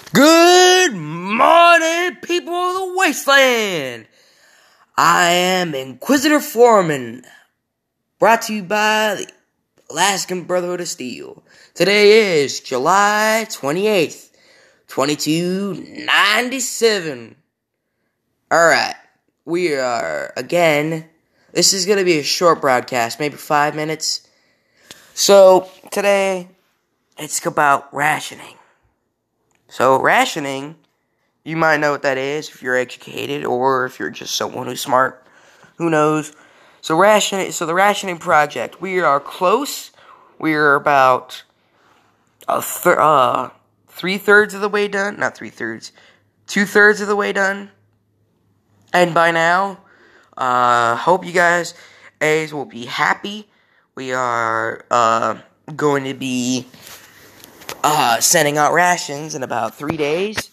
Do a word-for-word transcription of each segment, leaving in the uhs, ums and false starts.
Good morning, people of the wasteland. I am Inquisitor Foreman, brought to you by the Alaskan Brotherhood of Steel. Today is July twenty-eighth, twenty-two ninety-seven. Alright, we are, again, this is going to be a short broadcast, maybe five minutes. So, today, it's about rationing. So, rationing, you might know what that is if you're educated or if you're just someone who's smart. Who knows? So, rationing, so the rationing project, we are close. We are about a thir- uh, three-thirds of the way done. Not three-thirds. Two-thirds of the way done. And by now, uh, hope you guys A's will be happy. We are uh, going to be Uh, sending out rations in about three days.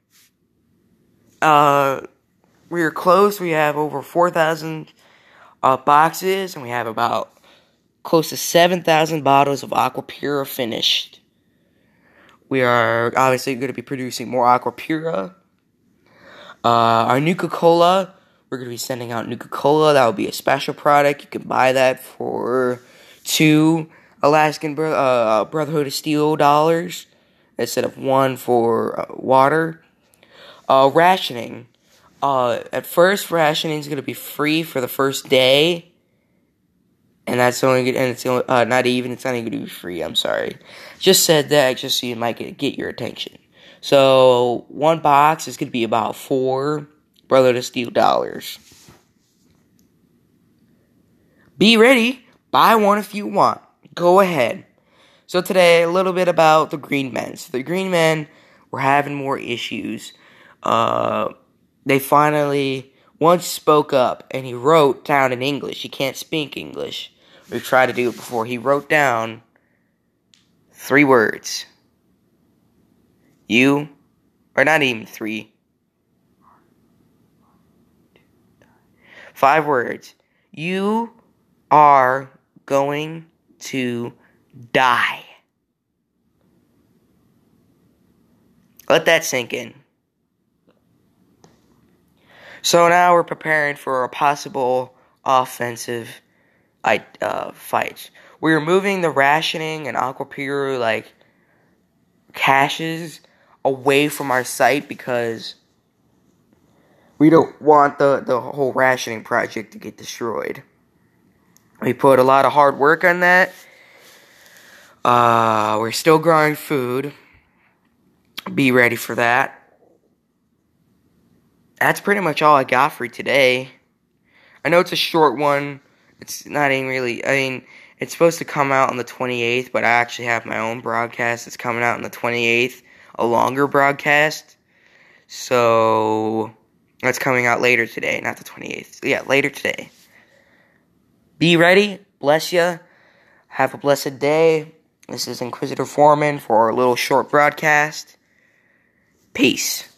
Uh, we are close. We have over four thousand uh, boxes, and we have about close to seven thousand bottles of Aquapura finished. We are obviously going to be producing more Aquapura. Uh, our Nuka-Cola, we're going to be sending out Nuka-Cola. That will be a special product. You can buy that for two Alaskan Bro- uh, Brotherhood of Steel dollars instead of one for uh, water. Uh, rationing. Uh, at first, rationing is going to be free for the first day. And that's only, and it's only, uh, not even, it's not even going to be free, I'm sorry. Just said that just so you might get, get your attention. So, one box is going to be about four Brotherhood of Steel dollars. Be ready. Buy one if you want. Go ahead. So today, a little bit about the Green Men. So the Green Men were having more issues. Uh, they finally, one spoke up, and he wrote down in English. He can't speak English. We tried to do it before. He wrote down three words. You, or not even three. Five words. You are going to die. Let that sink in. So now we're preparing for a possible offensive uh, fight. We're moving the rationing and Aquapura, like, caches away from our site because we don't want the, the whole rationing project to get destroyed. We put a lot of hard work on that. Uh, we're still growing food. Be ready for that. That's pretty much all I got for today. I know it's a short one. It's not even really, I mean, it's supposed to come out on the twenty-eighth, but I actually have my own broadcast that's coming out on the twenty-eighth, a longer broadcast. So, that's coming out later today, not the twenty-eighth. Yeah, later today. Be ready. Bless ya. Have a blessed day. This is Inquisitor Foreman for a little short broadcast. Peace.